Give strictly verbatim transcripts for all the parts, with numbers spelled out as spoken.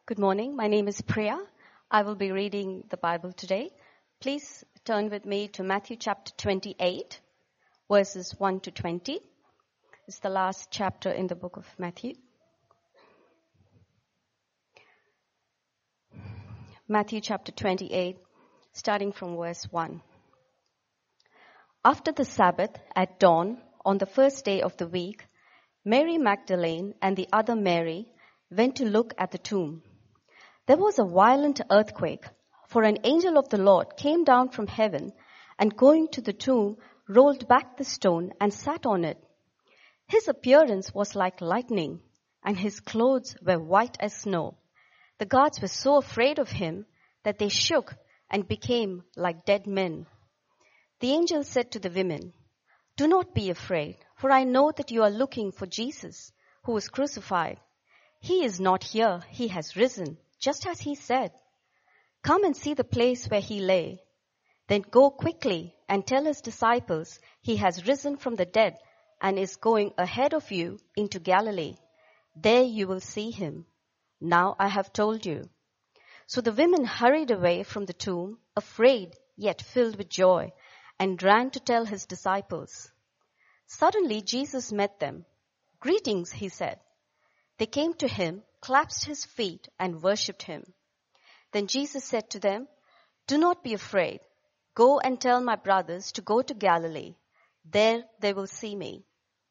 Good morning. My name is Priya. I will be reading the Bible today. Please turn with me to Matthew chapter twenty-eight, verses one to twenty. It's the last chapter in the book of Matthew. Matthew chapter twenty-eight, starting from verse one. After the Sabbath, at dawn, on the first day of the week, Mary Magdalene and the other Mary went to look at the tomb. There was a violent earthquake, for an angel of the Lord came down from heaven and going to the tomb, rolled back the stone and sat on it. His appearance was like lightning, and his clothes were white as snow. The guards were so afraid of him that they shook and became like dead men. The angel said to the women, "Do not be afraid, for I know that you are looking for Jesus, who was crucified. He is not here, he has risen, just as he said. Come and see the place where he lay. Then go quickly and tell his disciples he has risen from the dead and is going ahead of you into Galilee. There you will see him. Now I have told you." So the women hurried away from the tomb, afraid yet filled with joy, and ran to tell his disciples. Suddenly Jesus met them. "Greetings," he said. They came to him, clasped his feet, and worshipped him. Then Jesus said to them, "Do not be afraid. Go and tell my brothers to go to Galilee. There they will see me."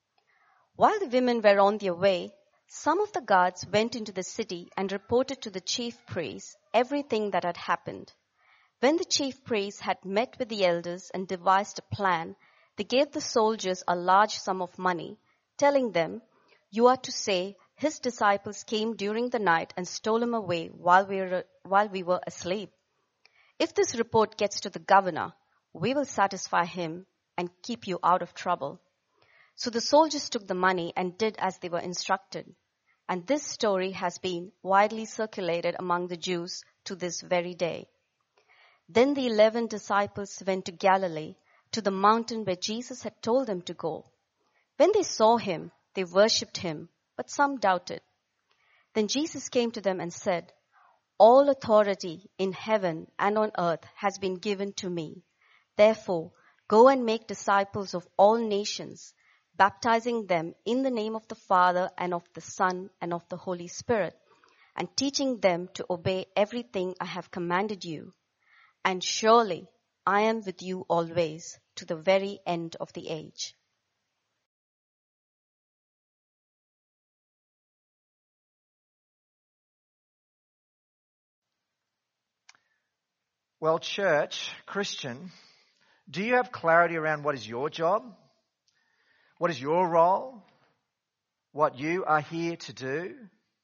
While the women were on their way, some of the guards went into the city and reported to the chief priests everything that had happened. When the chief priests had met with the elders and devised a plan, they gave the soldiers a large sum of money, telling them, "You are to say, his disciples came during the night and stole him away while we were, while we were asleep. If this report gets to the governor, we will satisfy him and keep you out of trouble." So the soldiers took the money and did as they were instructed. And this story has been widely circulated among the Jews to this very day. Then the eleven disciples went to Galilee, to the mountain where Jesus had told them to go. When they saw him, they worshipped him, but some doubted. Then Jesus came to them and said, "All authority in heaven and on earth has been given to me. Therefore, go and make disciples of all nations, baptizing them in the name of the Father and of the Son and of the Holy Spirit, and teaching them to obey everything I have commanded you. And surely I am with you always, to the very end of the age." Well, church, Christian, do you have clarity around what is your job? What is your role? What you are here to do?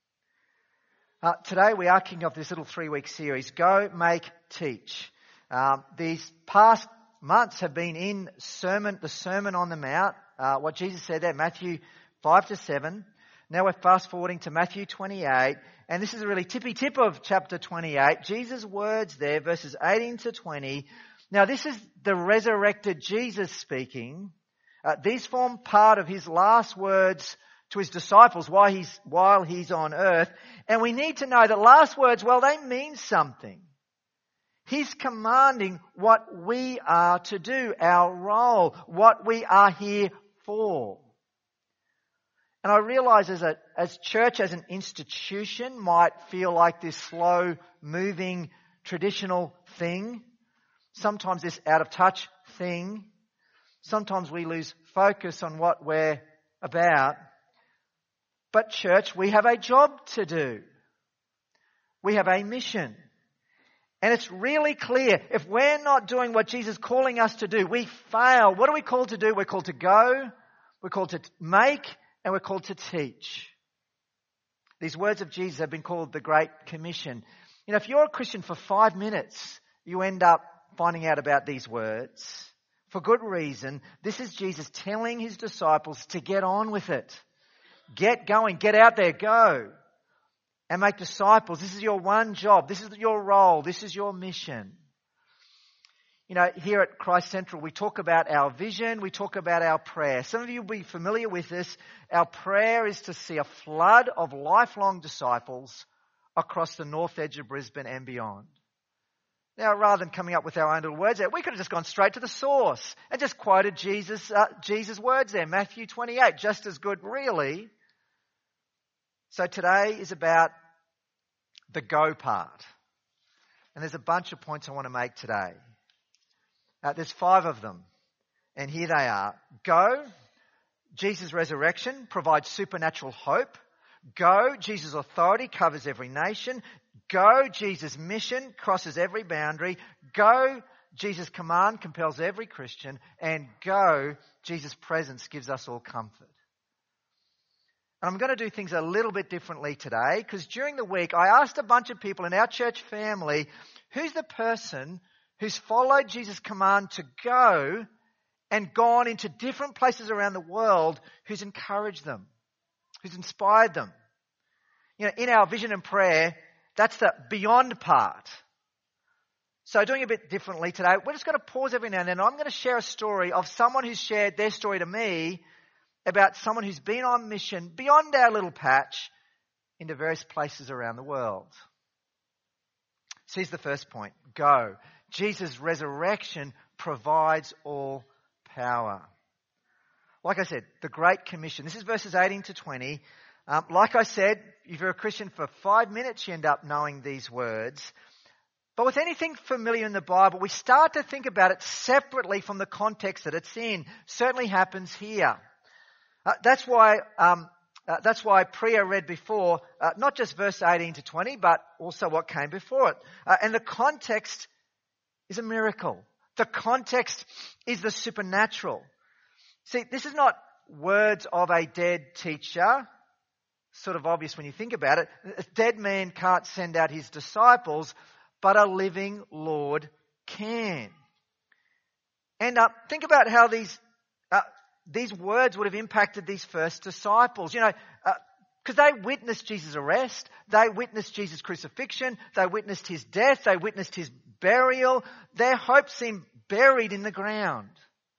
Uh, today we are kicking off this little three-week series, Go, Make, Teach. Um, these past months have been in sermon, the Sermon on the Mount, uh, what Jesus said there, Matthew five to seven. Now we're fast forwarding to Matthew twenty-eight, and this is a really tippy tip of chapter twenty-eight. Jesus' words there, verses eighteen to twenty. Now this is the resurrected Jesus speaking. Uh, these form part of his last words to his disciples while he's, while he's on earth. And we need to know that last words, well, they mean something. He's commanding what we are to do, our role, what we are here for. And I realize as a, as church, as an institution, might feel like this slow-moving, traditional thing. Sometimes this out-of-touch thing. Sometimes we lose focus on what we're about. But church, we have a job to do. We have a mission. And it's really clear, if we're not doing what Jesus is calling us to do, we fail. What are we called to do? We're called to go, we're called to make, and we're called to teach. These words of Jesus have been called the Great Commission. You know, if you're a Christian for five minutes, you end up finding out about these words. For good reason. This is Jesus telling his disciples to get on with it. Get going, get out there, go. And make disciples. This is your one job. This is your role. This is your mission. You know, here at Christ Central, we talk about our vision. We talk about our prayer. Some of you will be familiar with this. Our prayer is to see a flood of lifelong disciples across the north edge of Brisbane and beyond. Now, rather than coming up with our own little words there, we could have just gone straight to the source and just quoted Jesus, uh, Jesus' words there, Matthew twenty-eight, just as good, really. So today is about the go part. And there's a bunch of points I want to make today. Uh, there's five of them. And here they are. Go, Jesus' resurrection provides supernatural hope. Go, Jesus' authority covers every nation. Go, Jesus' mission crosses every boundary. Go, Jesus' command compels every Christian. And go, Jesus' presence gives us all comfort. And I'm going to do things a little bit differently today, because during the week I asked a bunch of people in our church family, who's the person who's followed Jesus' command to go and gone into different places around the world, who's encouraged them, who's inspired them. You know, in our vision and prayer, that's the beyond part. So doing a bit differently today, we're just going to pause every now and then. I'm going to share a story of someone who's shared their story to me about someone who's been on mission beyond our little patch into various places around the world. So here's the first point. Go. Jesus' resurrection provides all power. Like I said, the Great Commission. This is verses eighteen to twenty. Um, like I said, if you're a Christian for five minutes, you end up knowing these words. But with anything familiar in the Bible, we start to think about it separately from the context that it's in. Certainly happens here. Uh, that's why um, uh, that's why Priya read before, uh, not just verse eighteen to twenty, but also what came before it. Uh, and the context is a miracle. The context is the supernatural. See, this is not words of a dead teacher. Sort of obvious when you think about it. A dead man can't send out his disciples, but a living Lord can. And uh, think about how these uh, these words would have impacted these first disciples. You know, because uh, they witnessed Jesus' arrest, they witnessed Jesus' crucifixion, they witnessed his death, they witnessed his burial. Their hope seemed buried in the ground.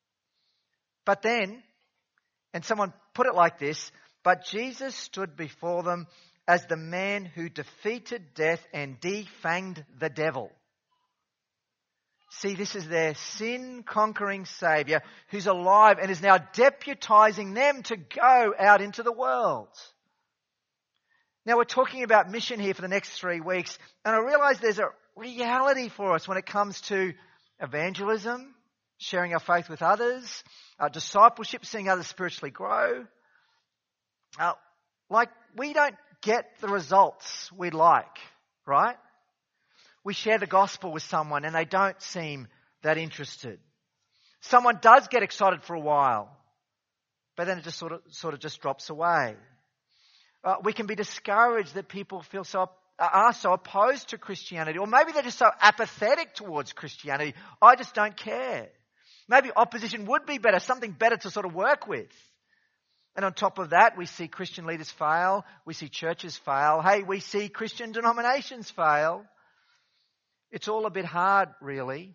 But then, and someone put it like this, but Jesus stood before them as the man who defeated death and defanged the devil. See, this is their sin-conquering Saviour who's alive and is now deputizing them to go out into the world. Now, we're talking about mission here for the next three weeks, and I realise there's a reality for us when it comes to evangelism, sharing our faith with others, uh, discipleship, seeing others spiritually grow. Uh, like, we don't get the results we'd like, right? We share the gospel with someone and they don't seem that interested. Someone does get excited for a while, but then it just sort of, sort of just drops away. Uh, we can be discouraged that people feel so are so opposed to Christianity, or maybe they're just so apathetic towards Christianity. I just don't care. Maybe opposition would be better, something better to sort of work with. And on top of that, we see Christian leaders fail. We see churches fail. Hey, we see Christian denominations fail. It's all a bit hard, really.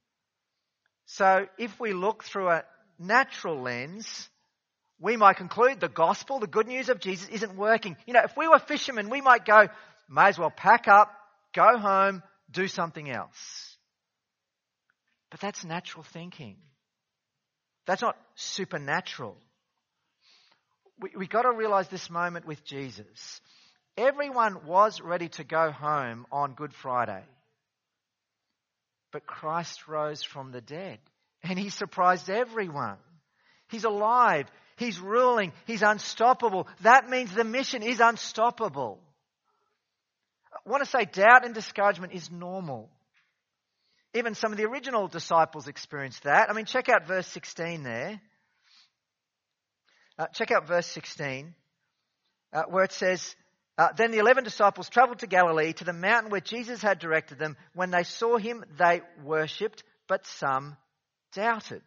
So if we look through a natural lens, we might conclude the gospel, the good news of Jesus, isn't working. You know, if we were fishermen, we might go, may as well pack up, go home, do something else. But that's natural thinking. That's not supernatural. We, we got to realize this moment with Jesus. Everyone was ready to go home on Good Friday. But Christ rose from the dead. And he surprised everyone. He's alive. He's ruling. He's unstoppable. That means the mission is unstoppable. I want to say doubt and discouragement is normal. Even some of the original disciples experienced that. I mean, check out verse sixteen there. Uh, check out verse sixteen, uh, where it says, uh, Then the eleven disciples travelled to Galilee, to the mountain where Jesus had directed them. When they saw him, they worshipped, but some doubted.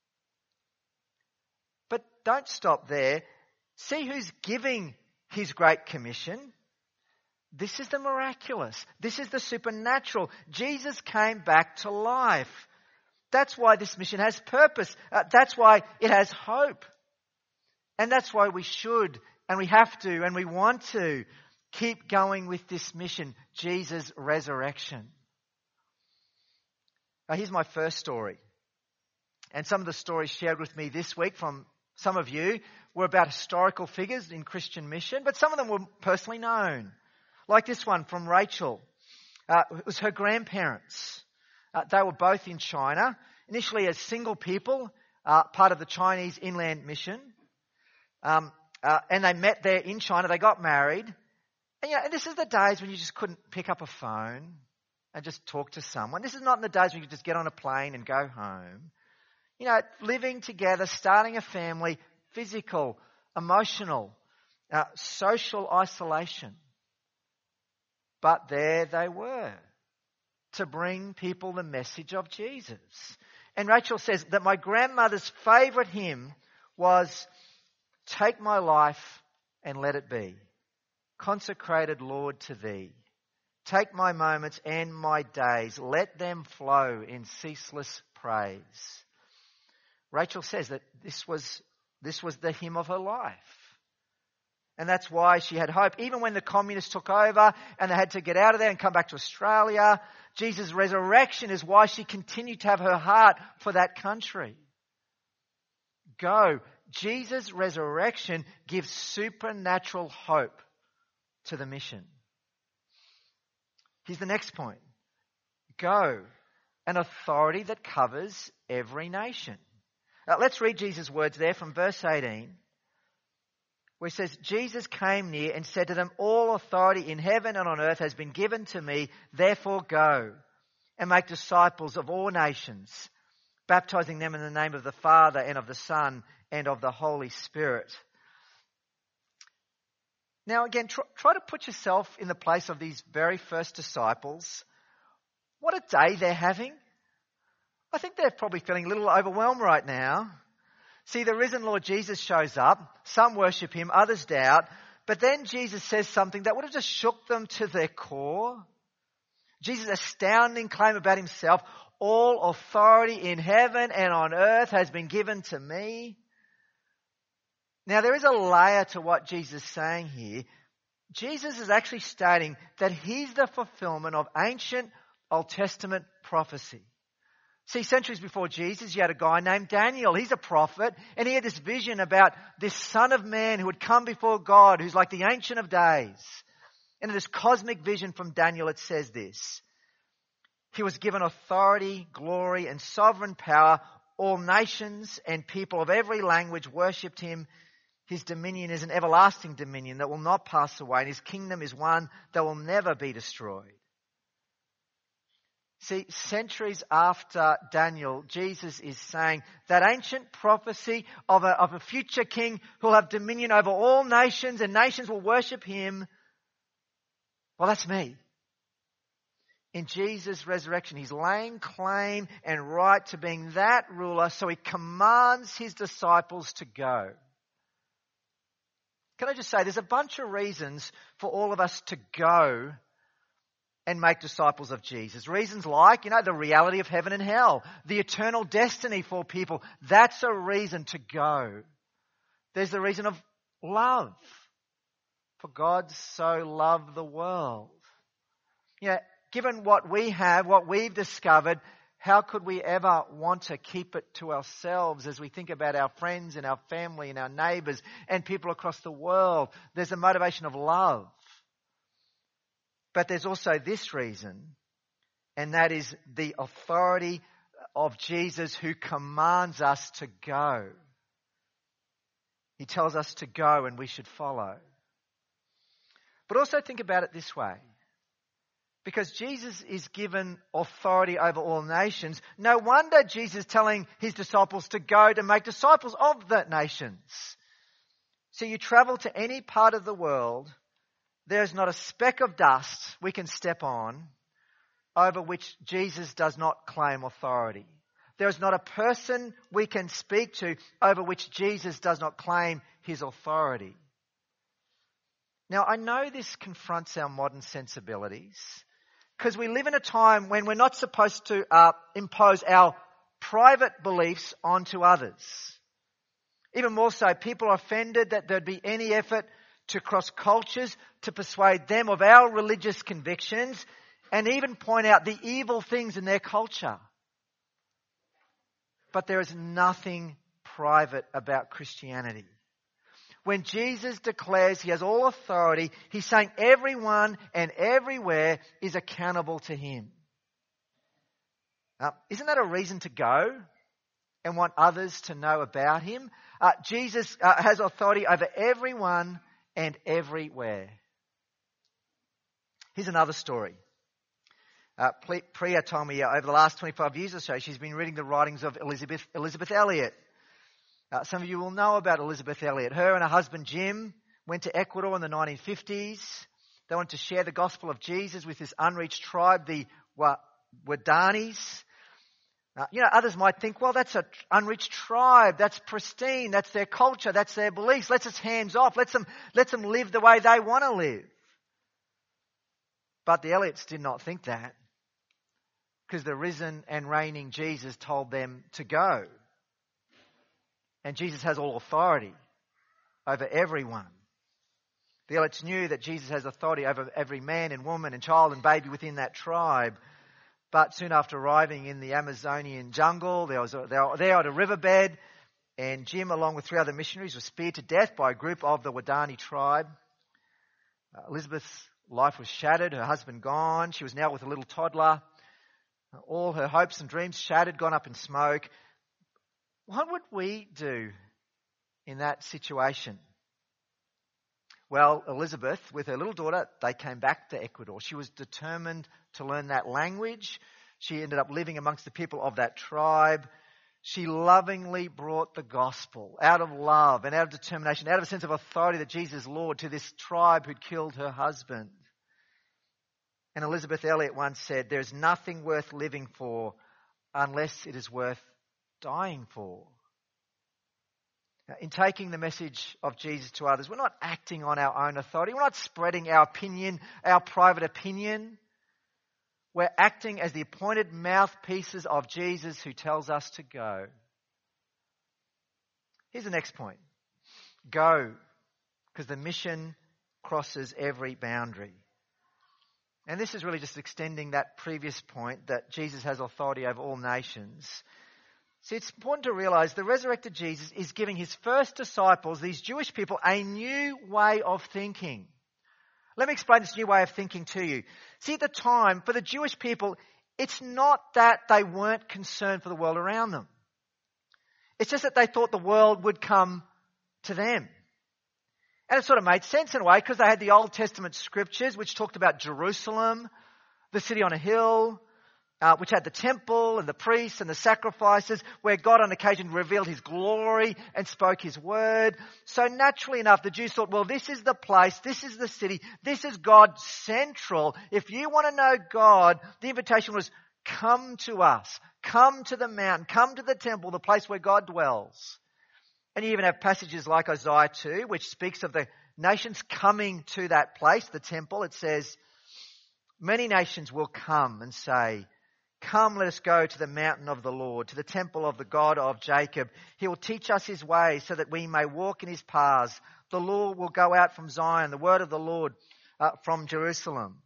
But don't stop there. See who's giving his great commission. This is the miraculous. This is the supernatural. Jesus came back to life. That's why this mission has purpose. Uh, that's why it has hope. And that's why we should and we have to and we want to Keep going with this mission, Jesus' resurrection. Now, here's my first story. And some of the stories shared with me this week from some of you were about historical figures in Christian mission, but some of them were personally known. Like this one from Rachel. Uh, it was her grandparents. Uh, they were both in China, initially as single people, uh, part of the Chinese inland mission. Um, uh, and they met there in China. They got married. And, you know, and this is the days when you just couldn't pick up a phone and just talk to someone. This is not in the days when you could just get on a plane and go home. You know, living together, starting a family, physical, emotional, uh, social isolation. But there they were, to bring people the message of Jesus. And Rachel says that my grandmother's favourite hymn was, "Take my life and let it be, consecrated Lord to thee. Take my moments and my days, let them flow in ceaseless praise." Rachel says that this was, this was the hymn of her life. And that's why she had hope. Even when the communists took over and they had to get out of there and come back to Australia, Jesus' resurrection is why she continued to have her heart for that country. Go. Jesus' resurrection gives supernatural hope to the mission. Here's the next point. Go. An authority that covers every nation. Now, let's read Jesus' words there from verse eighteen. Where it says, Jesus came near and said to them, all authority in heaven and on earth has been given to me. Therefore go and make disciples of all nations, baptizing them in the name of the Father and of the Son and of the Holy Spirit. Now again, try, try to put yourself in the place of these very first disciples. What a day they're having. I think they're probably feeling a little overwhelmed right now. See, the risen Lord Jesus shows up. Some worship him, others doubt. But then Jesus says something that would have just shook them to their core. Jesus' astounding claim about himself, all authority in heaven and on earth has been given to me. Now, there is a layer to what Jesus is saying here. Jesus is actually stating that he's the fulfillment of ancient Old Testament prophecy. See, centuries before Jesus, you had a guy named Daniel. He's a prophet, and he had this vision about this Son of Man who would come before God, who's like the Ancient of Days. And in this cosmic vision from Daniel, it says this. He was given authority, glory, and sovereign power. All nations and people of every language worshipped him. His dominion is an everlasting dominion that will not pass away, and his kingdom is one that will never be destroyed. See, centuries after Daniel, Jesus is saying that ancient prophecy of a, of a future king who will have dominion over all nations and nations will worship him. Well, that's me. In Jesus' resurrection, he's laying claim and right to being that ruler, so he commands his disciples to go. Can I just say, there's a bunch of reasons for all of us to go and make disciples of Jesus. Reasons like, you know, the reality of heaven and hell, the eternal destiny for people. That's a reason to go. There's the reason of love. For God so loved the world. You know, given what we have, what we've discovered, how could we ever want to keep it to ourselves as we think about our friends and our family and our neighbours and people across the world? There's a motivation of love. But there's also this reason, and that is the authority of Jesus who commands us to go. He tells us to go and we should follow. But also think about it this way. Because Jesus is given authority over all nations, no wonder Jesus is telling his disciples to go to make disciples of the nations. So you travel to any part of the world, there's not a speck of dust we can step on over which Jesus does not claim authority. There is not a person we can speak to over which Jesus does not claim his authority. Now, I know this confronts our modern sensibilities because we live in a time when we're not supposed to uh, impose our private beliefs onto others. Even more so, people are offended that there'd be any effort to cross cultures, to persuade them of our religious convictions, and even point out the evil things in their culture. But there is nothing private about Christianity. When Jesus declares he has all authority, he's saying everyone and everywhere is accountable to him. Uh, isn't that a reason to go and want others to know about him? Uh, Jesus uh, has authority over everyone and everywhere. Here's another story. Uh, Priya told me uh, over the last twenty-five years or so, she's been reading the writings of Elizabeth, Elizabeth Elliot. Uh, some of you will know about Elizabeth Elliot. Her and her husband Jim went to Ecuador in the nineteen fifties. They wanted to share the gospel of Jesus with this unreached tribe, the Wadanis. Uh, you know, others might think, well, that's an unreached tribe. That's pristine. That's their culture. That's their beliefs. Let's just hands off. Let's them, let them live the way they want to live. But the Elliots did not think that, because the risen and reigning Jesus told them to go. And Jesus has all authority over everyone. The Elliots knew that Jesus has authority over every man and woman and child and baby within that tribe. But soon after arriving in the Amazonian jungle, there was a, they were there at a riverbed, and Jim, along with three other missionaries, was speared to death by a group of the Wadani tribe. Uh, Elizabeth's life was shattered, her husband gone. She was now with a little toddler. Uh, all her hopes and dreams shattered, gone up in smoke. What would we do in that situation? Well, Elizabeth, with her little daughter, they came back to Ecuador. She was determined to learn that language. She ended up living amongst the people of that tribe. She lovingly brought the gospel out of love and out of determination, out of a sense of authority that Jesus is Lord, to this tribe who'd killed her husband. And Elizabeth Elliot once said, "There's nothing worth living for unless it is worth dying for." In taking the message of Jesus to others, we're not acting on our own authority. We're not spreading our opinion, our private opinion. We're acting as the appointed mouthpieces of Jesus who tells us to go. Here's the next point. Go, because the mission crosses every boundary. And this is really just extending that previous point that Jesus has authority over all nations. See, it's important to realize the resurrected Jesus is giving his first disciples, these Jewish people, a new way of thinking. Let me explain this new way of thinking to you. See, at the time, for the Jewish people, it's not that they weren't concerned for the world around them. It's just that they thought the world would come to them. And it sort of made sense in a way, because they had the Old Testament scriptures which talked about Jerusalem, the city on a hill, Uh, which had the temple and the priests and the sacrifices, where God on occasion revealed his glory and spoke his word. So naturally enough, the Jews thought, well, this is the place, this is the city, this is God central. If you want to know God, the invitation was, come to us, come to the mountain, come to the temple, the place where God dwells. And you even have passages like Isaiah two, which speaks of the nations coming to that place, the temple. It says, many nations will come and say, come, let us go to the mountain of the Lord, to the temple of the God of Jacob. He will teach us his ways so that we may walk in his paths. The law will go out from Zion, the word of the Lord uh, from Jerusalem.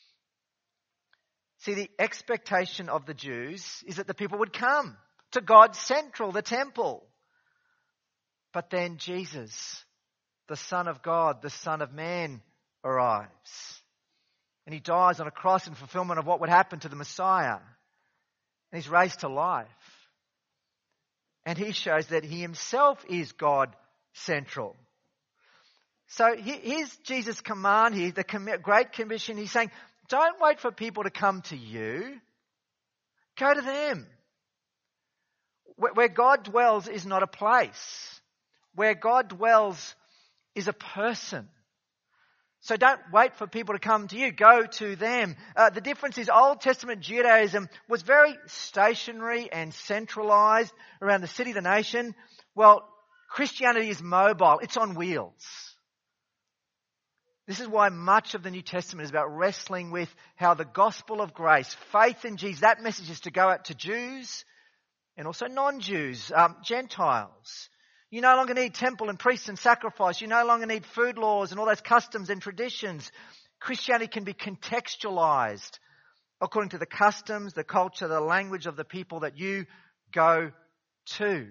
See, the expectation of the Jews is that the people would come to God's central, the temple. But then Jesus, the Son of God, the Son of Man, arrives. And he dies on a cross in fulfillment of what would happen to the Messiah. And he's raised to life. And he shows that he himself is God central. So here's Jesus' command here, the Great Commission. He's saying, don't wait for people to come to you. Go to them. Where God dwells is not a place. Where God dwells is a person. So don't wait for people to come to you. Go to them. Uh, the difference is Old Testament Judaism was very stationary and centralized around the city, the nation. Well, Christianity is mobile. It's on wheels. This is why much of the New Testament is about wrestling with how the gospel of grace, faith in Jesus, that message is to go out to Jews and also non-Jews, um, Gentiles. You no longer need temple and priests and sacrifice. You no longer need food laws and all those customs and traditions. Christianity can be contextualized according to the customs, the culture, the language of the people that you go to.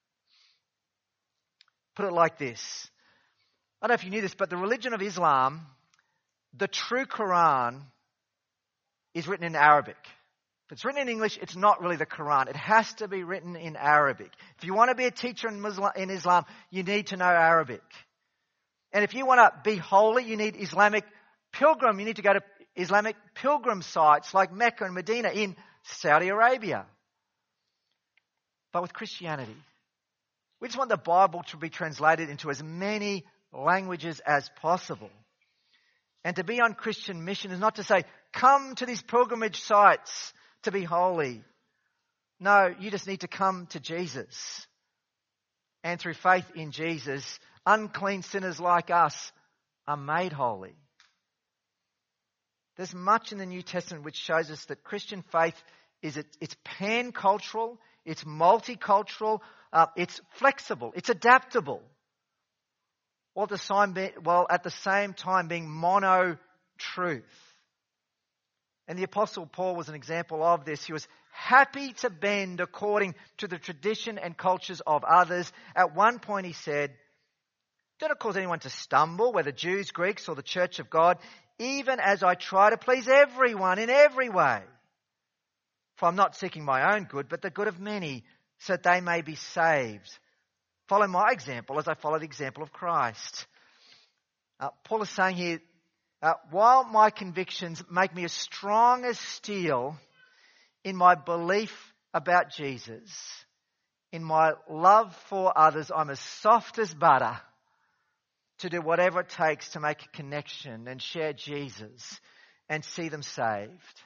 Put it like this. I don't know if you knew this, but the religion of Islam, the true Quran, is written in Arabic. If it's written in English, it's not really the Quran. It has to be written in Arabic. If you want to be a teacher in, Muslim, in Islam, you need to know Arabic. And if you want to be holy, you need Islamic pilgrim. You need to go to Islamic pilgrim sites like Mecca and Medina in Saudi Arabia. But with Christianity, we just want the Bible to be translated into as many languages as possible. And to be on Christian mission is not to say, come to these pilgrimage sites to be holy. No, you just need to come to Jesus. And through faith in Jesus, unclean sinners like us are made holy. There's much in the New Testament which shows us that Christian faith is it's pan-cultural, it's multicultural, uh, it's flexible, it's adaptable. While at the same, while at the same time being mono-truth. And the Apostle Paul was an example of this. He was happy to bend according to the tradition and cultures of others. At one point he said, "Do not cause anyone to stumble, whether Jews, Greeks, or the church of God, even as I try to please everyone in every way. For I'm not seeking my own good, but the good of many, so that they may be saved. Follow my example as I follow the example of Christ." Uh, Paul is saying here, uh, while my convictions make me as strong as steel in my belief about Jesus, in my love for others, I'm as soft as butter to do whatever it takes to make a connection and share Jesus and see them saved.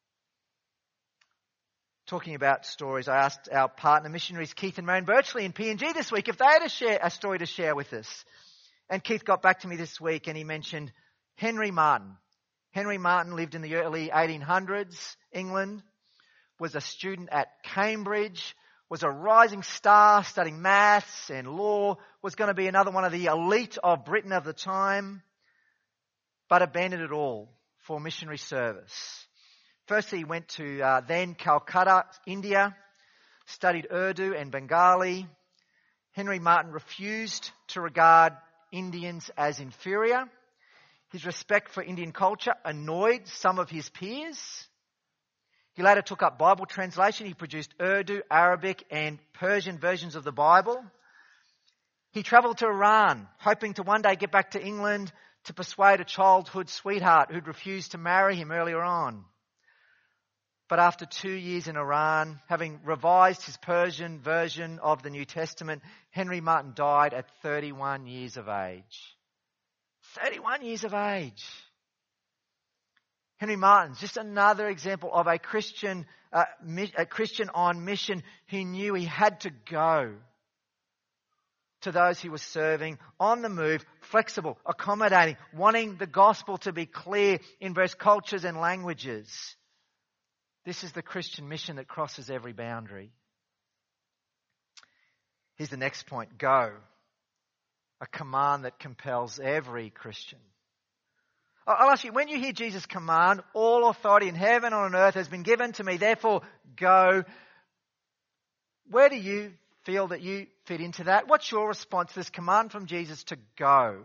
Talking about stories, I asked our partner missionaries Keith and Marion Birchley in P N G this week if they had a, share, a story to share with us. And Keith got back to me this week and he mentioned Henry Martin. Henry Martin lived in the early eighteen hundreds, England, was a student at Cambridge, was a rising star studying maths and law, was going to be another one of the elite of Britain of the time, but abandoned it all for missionary service. Firstly, he went to uh, then Calcutta, India, studied Urdu and Bengali. Henry Martin refused to regard Indians as inferior. His respect for Indian culture annoyed some of his peers. He later took up Bible translation. He produced Urdu, Arabic and Persian versions of the Bible. He travelled to Iran, hoping to one day get back to England to persuade a childhood sweetheart who'd refused to marry him earlier on. But after two years in Iran, having revised his Persian version of the New Testament, Henry Martin died at thirty-one years of age. thirty-one years of age. Henry Martin's just another example of a Christian, uh, a Christian on mission who knew he had to go to those he was serving, on the move, flexible, accommodating, wanting the gospel to be clear in various cultures and languages. This is the Christian mission that crosses every boundary. Here's the next point. Go. A command that compels every Christian. I'll ask you, when you hear Jesus command, all authority in heaven and on earth has been given to me, therefore go. Where do you feel that you fit into that? What's your response to this command from Jesus to go?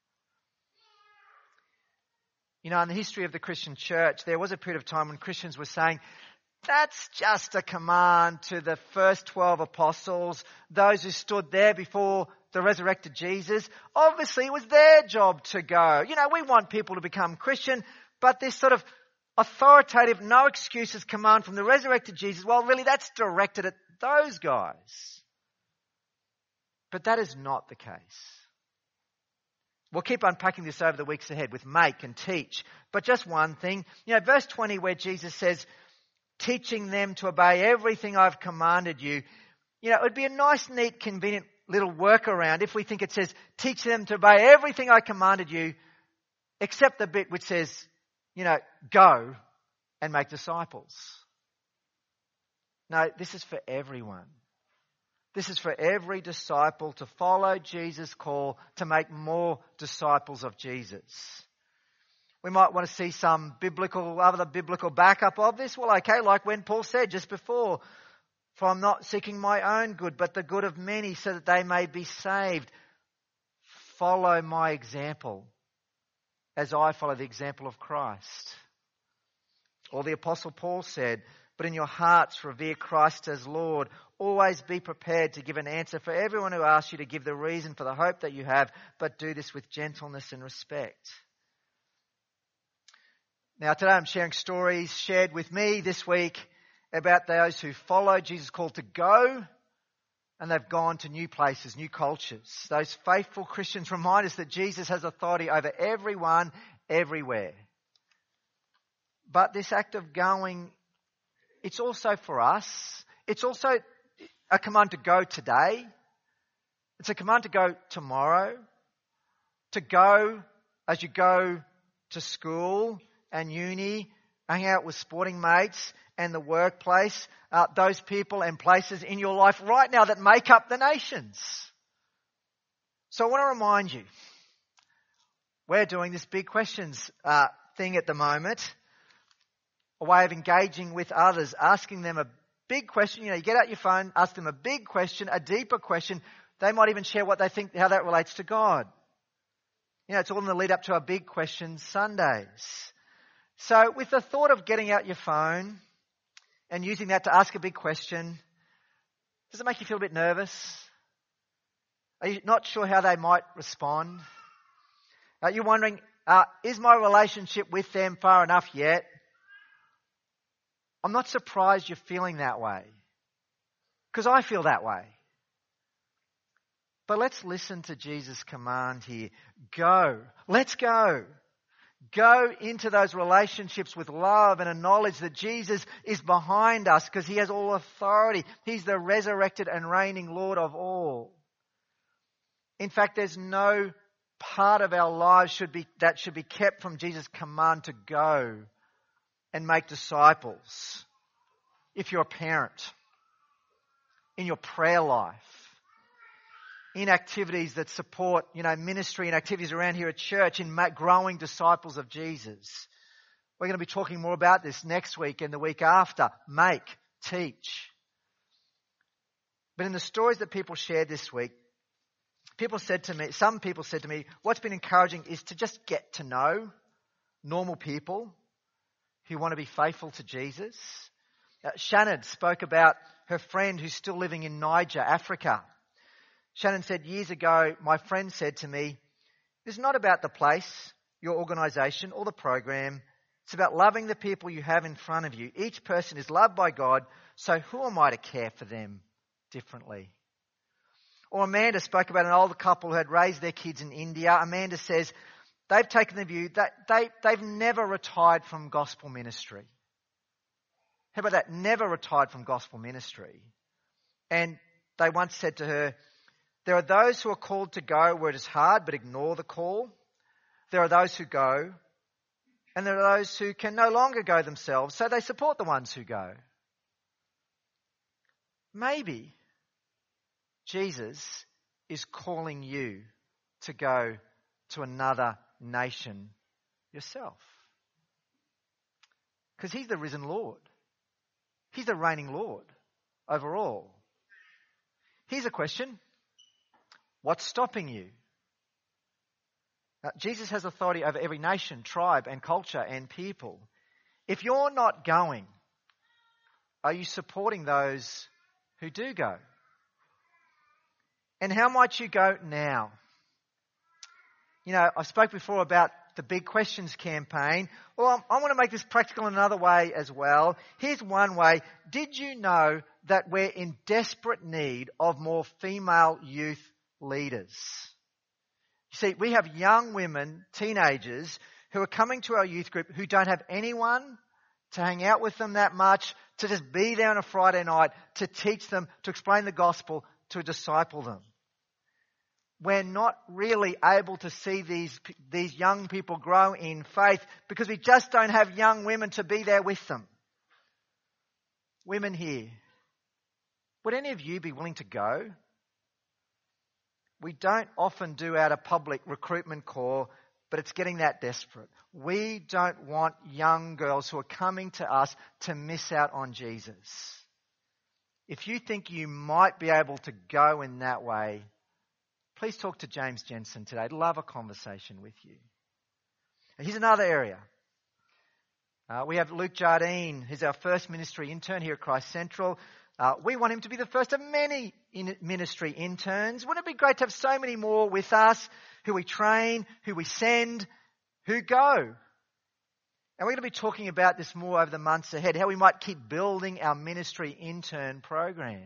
You know, in the history of the Christian church, there was a period of time when Christians were saying, that's just a command to the first twelve apostles, those who stood there before the resurrected Jesus. Obviously, it was their job to go. You know, we want people to become Christian, but this sort of authoritative, no excuses command from the resurrected Jesus, well, really, that's directed at those guys. But that is not the case. We'll keep unpacking this over the weeks ahead with make and teach. But just one thing, you know, verse twenty where Jesus says, teaching them to obey everything I've commanded you. You know, it would be a nice, neat, convenient little workaround if we think it says, teach them to obey everything I commanded you, except the bit which says, you know, go and make disciples. No, this is for everyone. This is for every disciple to follow Jesus' call to make more disciples of Jesus. We might want to see some biblical, other biblical backup of this. Well, okay, like when Paul said just before, for I'm not seeking my own good, but the good of many so that they may be saved. Follow my example as I follow the example of Christ. Or the Apostle Paul said, but in your hearts revere Christ as Lord. Always be prepared to give an answer for everyone who asks you to give the reason for the hope that you have, but do this with gentleness and respect. Now today I'm sharing stories shared with me this week about those who follow Jesus' call to go, and they've gone to new places, new cultures. Those faithful Christians remind us that Jesus has authority over everyone, everywhere. But this act of going, it's also for us. It's also a command to go today. It's a command to go tomorrow. To go as you go to school and uni, hang out with sporting mates and the workplace, uh, those people and places in your life right now that make up the nations. So I want to remind you, we're doing this big questions uh, thing at the moment, a way of engaging with others, asking them a big question. You know, you get out your phone, ask them a big question, a deeper question. They might even share what they think, how that relates to God. You know, it's all in the lead up to our big questions Sundays. So with the thought of getting out your phone and using that to ask a big question, does it make you feel a bit nervous? Are you not sure how they might respond? Are you wondering, uh, is my relationship with them far enough yet? I'm not surprised you're feeling that way, because I feel that way. But let's listen to Jesus' command here. Go. Let's go. Go into those relationships with love and a knowledge that Jesus is behind us because he has all authority. He's the resurrected and reigning Lord of all. In fact, there's no part of our lives should be, that should be kept from Jesus' command to go and make disciples. If you're a parent, in your prayer life, in activities that support, you know, ministry and activities around here at church, in growing disciples of Jesus. We're going to be talking more about this next week and the week after. Make, teach. But in the stories that people shared this week, people said to me, some people said to me, what's been encouraging is to just get to know normal people who want to be faithful to Jesus. Uh, Shannon spoke about her friend who's still living in Niger, Africa. Shannon said, years ago, my friend said to me, it's not about the place, your organisation or the program. It's about loving the people you have in front of you. Each person is loved by God, so who am I to care for them differently? Or Amanda spoke about an older couple who had raised their kids in India. Amanda says they've taken the view that they, they've never retired from gospel ministry. How about that? Never retired from gospel ministry. And they once said to her, there are those who are called to go where it is hard but ignore the call. There are those who go, and there are those who can no longer go themselves, so they support the ones who go. Maybe Jesus is calling you to go to another nation yourself. Because he's the risen Lord. He's the reigning Lord over all. Here's a question. What's stopping you? Now, Jesus has authority over every nation, tribe, and culture and people. If you're not going, are you supporting those who do go? And how might you go now? You know, I spoke before about the Big Questions campaign. Well, I want to make this practical in another way as well. Here's one way. Did you know that we're in desperate need of more female youth leaders? You see, we have young women, teenagers, who are coming to our youth group who don't have anyone to hang out with them that much, to just be there on a Friday night, to teach them, to explain the gospel, to disciple them. We're not really able to see these, these young people grow in faith because we just don't have young women to be there with them. Women here, Would any of you be willing to go? We don't often do out a public recruitment call, but it's getting that desperate. We don't want young girls who are coming to us to miss out on Jesus. If you think you might be able to go in that way, please talk to James Jensen today. I'd love a conversation with you. And here's another area. Uh, we have Luke Jardine, who's our first ministry intern here at Christ Central. Uh, we want him to be the first of many in ministry interns. Wouldn't it be great to have so many more with us, who we train, who we send, who go? And we're going to be talking about this more over the months ahead, how we might keep building our ministry intern program.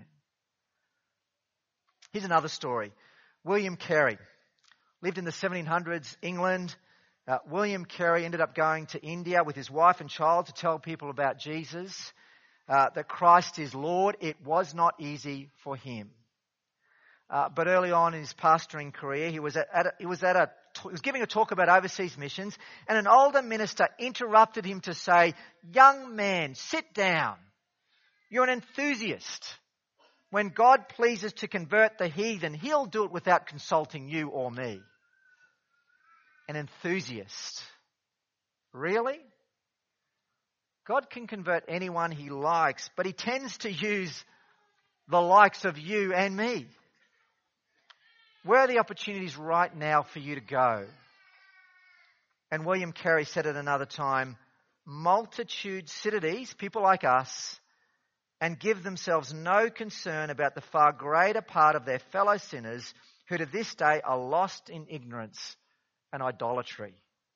Here's another story. William Carey lived in the seventeen hundreds, England. Uh, William Carey ended up going to India with his wife and child to tell people about Jesus. Uh, that Christ is Lord. It was not easy for him. Uh, but early on in his pastoring career, he was at, at a, he was at a he was giving a talk about overseas missions, and an older minister interrupted him to say, "Young man, sit down. You're an enthusiast. When God pleases to convert the heathen, he'll do it without consulting you or me." An enthusiast. Really? God can convert anyone he likes, but he tends to use the likes of you and me. Where are the opportunities right now for you to go? And William Carey said at another time, multitudes sit at ease, people like us, and give themselves no concern about the far greater part of their fellow sinners who to this day are lost in ignorance and idolatry.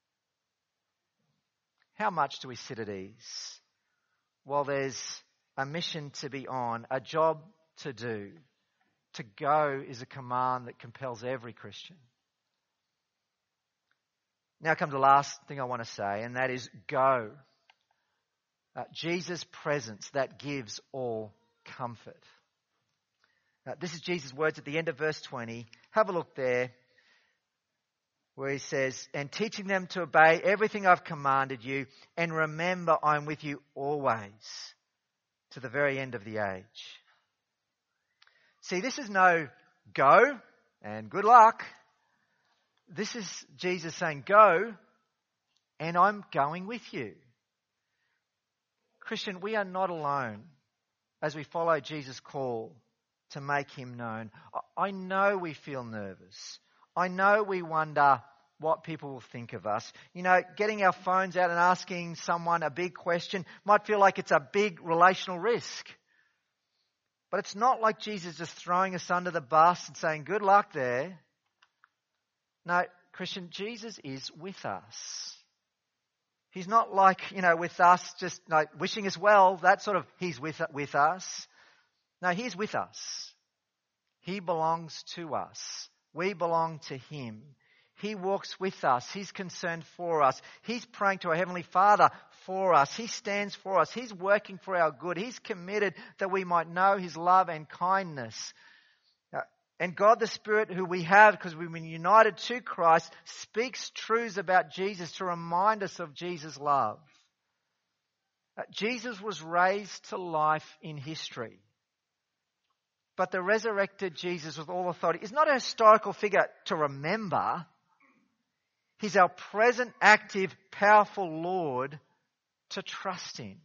How much do we sit at ease? Well, there's a mission to be on, a job to do. To go is a command that compels every Christian. Now comes the last thing I want to say, and that is go. Uh, Jesus' presence that gives all comfort. Uh, this is Jesus' words at the end of verse twenty. Have a look there, where he says, "And teaching them to obey everything I've commanded you, and remember I'm with you always, to the very end of the age." See, this is no go and good luck. This is Jesus saying, go, and I'm going with you. Christian, we are not alone as we follow Jesus' call to make him known. I know we feel nervous. I know we wonder what people will think of us. You know, getting our phones out and asking someone a big question might feel like it's a big relational risk. But it's not like Jesus just throwing us under the bus and saying, good luck there. No, Christian, Jesus is with us. He's not like, you know, with us, just like wishing us well, that sort of, he's with, with us. No, he's with us. He belongs to us. We belong to him. He walks with us. He's concerned for us. He's praying to our Heavenly Father for us. He stands for us. He's working for our good. He's committed that we might know his love and kindness. And God the Spirit, who we have because we've been united to Christ, speaks truths about Jesus to remind us of Jesus' love. Jesus was raised to life in history. But the resurrected Jesus with all authority is not a historical figure to remember. He's our present, active, powerful Lord to trust in.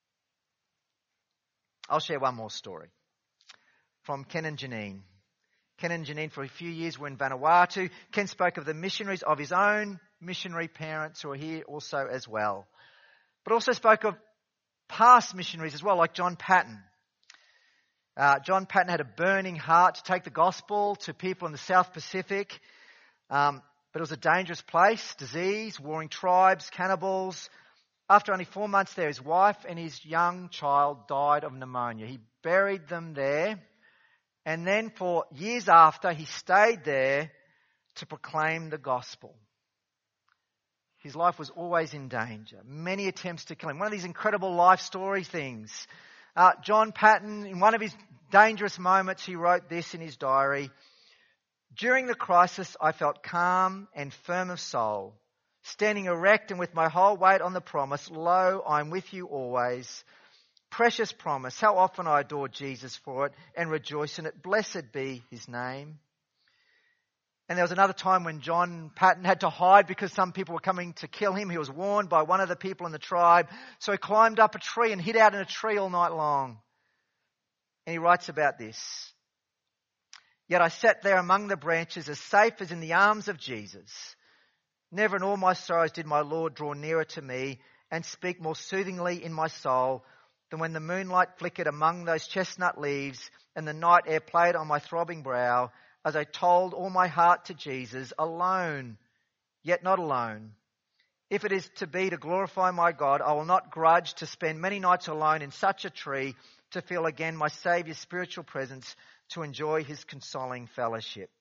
I'll share one more story from Ken and Janine. Ken and Janine, for a few years, were in Vanuatu. Ken spoke of the missionaries of his own missionary parents who are here also as well. But also spoke of past missionaries as well, like John Patton. Uh, John Patton had a burning heart to take the gospel to people in the South Pacific. Um, but it was a dangerous place, disease, warring tribes, cannibals. After only four months there, his wife and his young child died of pneumonia. He buried them there. And then for years after, he stayed there to proclaim the gospel. His life was always in danger. Many attempts to kill him. One of these incredible life story things. Uh, John Patton, in one of his dangerous moments, he wrote this in his diary. "During the crisis, I felt calm and firm of soul, standing erect and with my whole weight on the promise, lo, I'm with you always, Precious promise. How often I adore Jesus for it and rejoice in it. Blessed be his name. And there was another time when John Patton had to hide because some people were coming to kill him. He was warned by one of the people in the tribe. So he climbed up a tree and hid out in a tree all night long. And he writes about this. Yet I sat there among the branches as safe as in the arms of Jesus. Never in all my sorrows did my Lord draw nearer to me and speak more soothingly in my soul than when the moonlight flickered among those chestnut leaves and the night air played on my throbbing brow, as I told all my heart to Jesus, alone, yet not alone. If it is to be to glorify my God, I will not grudge to spend many nights alone in such a tree to feel again my Saviour's spiritual presence, to enjoy his consoling fellowship.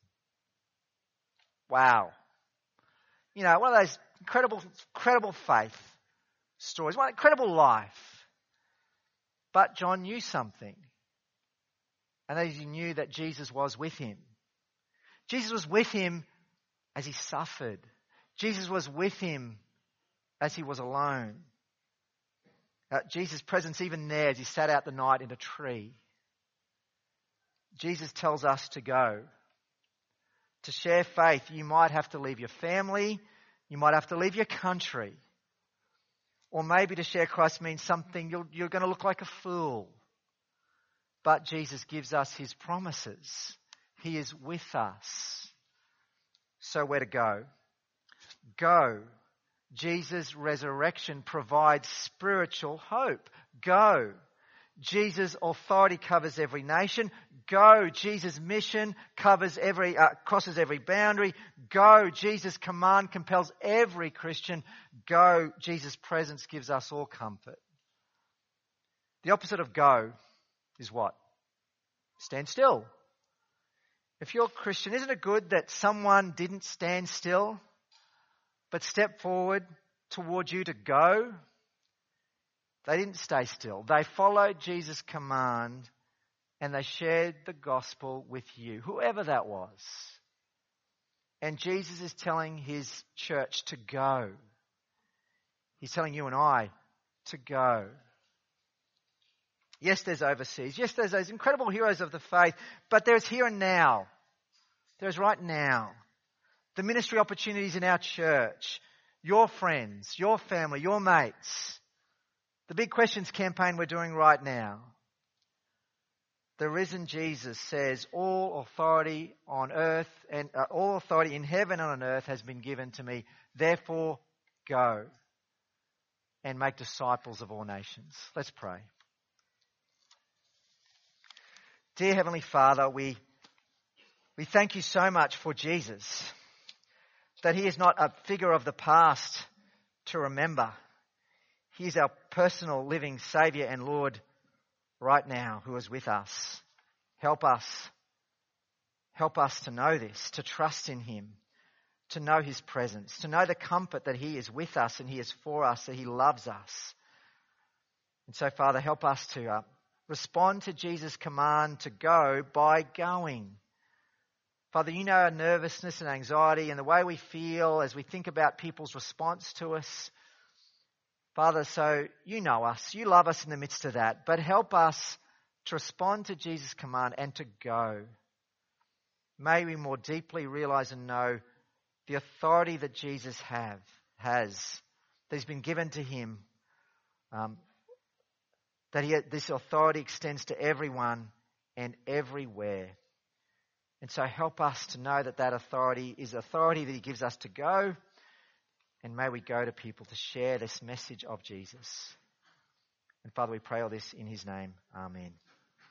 Wow. You know, one of those incredible, incredible faith stories, one incredible life. But John knew something. And that is, he knew that Jesus was with him. Jesus was with him as he suffered. Jesus was with him as he was alone. Uh, Jesus' presence even there as he sat out the night in a tree. Jesus tells us to go. To share faith, you might have to leave your family. You might have to leave your country. Or maybe to share Christ means something you're, you're going to look like a fool. But Jesus gives us his promises. He is with us. So where to go? Go. Jesus' resurrection provides spiritual hope. Go. Jesus' authority covers every nation. Go. Jesus' mission covers every, uh, crosses every boundary. Go. Jesus' command compels every Christian. Go. Jesus' presence gives us all comfort. The opposite of go is what? Stand still. If you're a Christian, isn't it good that someone didn't stand still, but stepped forward towards you to go? They didn't stay still. They followed Jesus' command and they shared the gospel with you, whoever that was. And Jesus is telling his church to go. He's telling you and I to go. Yes, there's overseas. Yes, there's those incredible heroes of the faith. But there's here and now. There's right now. The ministry opportunities in our church. Your friends, your family, your mates. The Big Questions campaign we're doing right now. The risen Jesus says, all authority on earth and uh, all authority in heaven and on earth has been given to me. Therefore, go and make disciples of all nations. Let's pray. Dear Heavenly Father, we, we thank you so much for Jesus, that he is not a figure of the past to remember. He is our personal living Saviour and Lord right now who is with us. Help us. Help us to know this, to trust in him, to know his presence, to know the comfort that he is with us and he is for us, that he loves us. And so, Father, help us to uh, respond to Jesus' command to go by going. Father, you know our nervousness and anxiety and the way we feel as we think about people's response to us. Father, so you know us. You love us in the midst of that. But help us to respond to Jesus' command and to go. May we more deeply realize and know the authority that Jesus have, has, that has been given to him. Um, that he, this authority extends to everyone and everywhere. And so help us to know that that authority is authority that he gives us to go. And may we go to people to share this message of Jesus. And Father, we pray all this in his name. Amen.